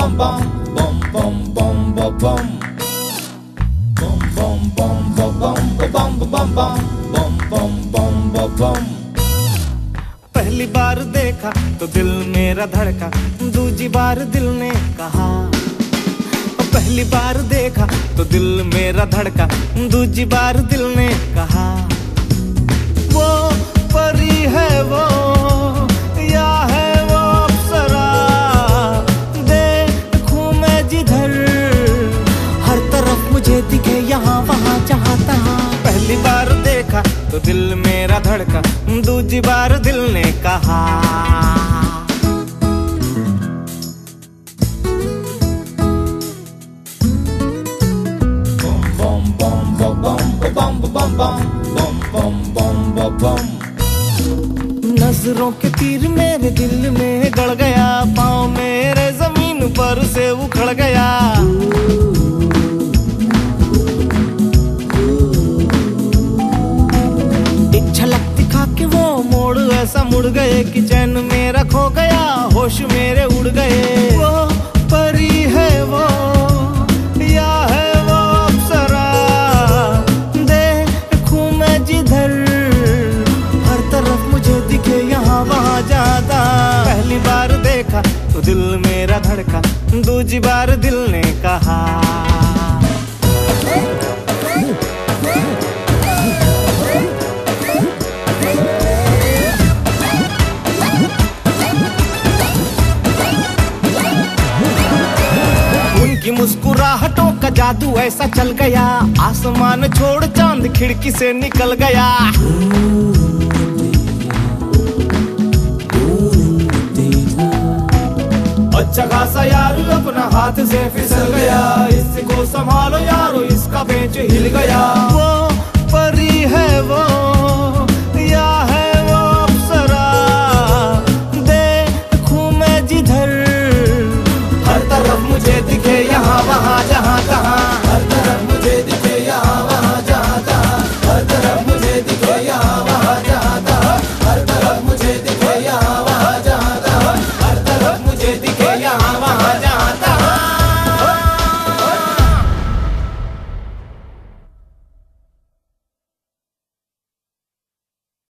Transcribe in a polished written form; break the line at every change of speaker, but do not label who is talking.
bum bum bum bum bum bum bum bum bum bum bum bum bum bum bum bum bum bum bum।
पहली बार देखा तो दिल मेरा धड़का, दूजी बार दिल ने कहा। पहली बार देखा तो दिल मेरा धड़का, दूजी बार दिल ने कहा। वो परी है वो या है वो अप्सरा, देखूं मैं जिधर हर तरफ मुझे दिखे यहाँ वहाँ जहाँ तहाँ। पहली बार देखा तो दिल मेरा धड़का, दूजी बार दिल ने कहा। नजरों के तीर मेरे दिल में गड़ गया, पाँव मेरे जमीन पर से उखड़ गया। एक झलक दिखा के वो मोड़ ऐसा मुड़ गए कि चैन मेरा खो गया, होश मेरे उड़ गए। वो परी है वो या है वो अप्सरा, देखूं मैं जिधर हर तरफ मुझे दिखे यहाँ वहाँ जाता। पहली बार देखा तो दिल मेरा धड़का, दूजी बार दिल ने कहा। उनकी मुस्कुराहटों का जादू ऐसा चल गया, आसमान छोड़ चांद खिड़की से निकल गया। अच्छा खासा यार अपना हाथ से फिसल गया, इसको संभालो यारो इसका बेंच हिल गया।